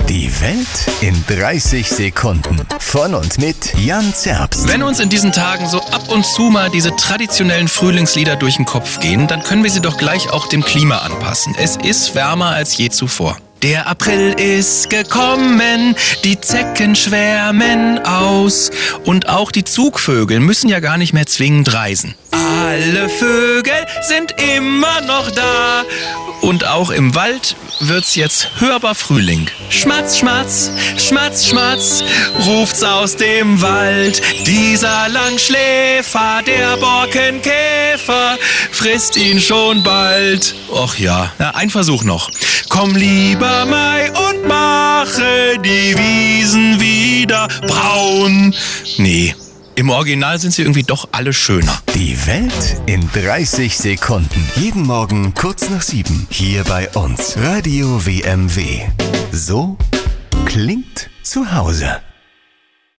Die Welt in 30 Sekunden. Von und mit Jan Zerbst. Wenn uns in diesen Tagen so ab und zu mal diese traditionellen Frühlingslieder durch den Kopf gehen, dann können wir sie doch gleich auch dem Klima anpassen. Es ist wärmer als je zuvor. Der April ist gekommen, die Zecken schwärmen aus und auch die Zugvögel müssen ja gar nicht mehr zwingend reisen. Alle Vögel sind immer noch da und auch im Wald wird's jetzt hörbar Frühling. Schmatz, schmatz, schmatz, schmatz, ruft's aus dem Wald. Dieser Langschläfer, der Borkenkäfer, frisst ihn schon bald. Och ja, ein Versuch noch. Komm lieber Mai und mache die Wiesen wieder braun. Nee, im Original sind sie irgendwie doch alle schöner. Die Welt in 30 Sekunden. Jeden Morgen kurz nach 7. Hier bei uns. Radio WMW. So klingt zu Hause.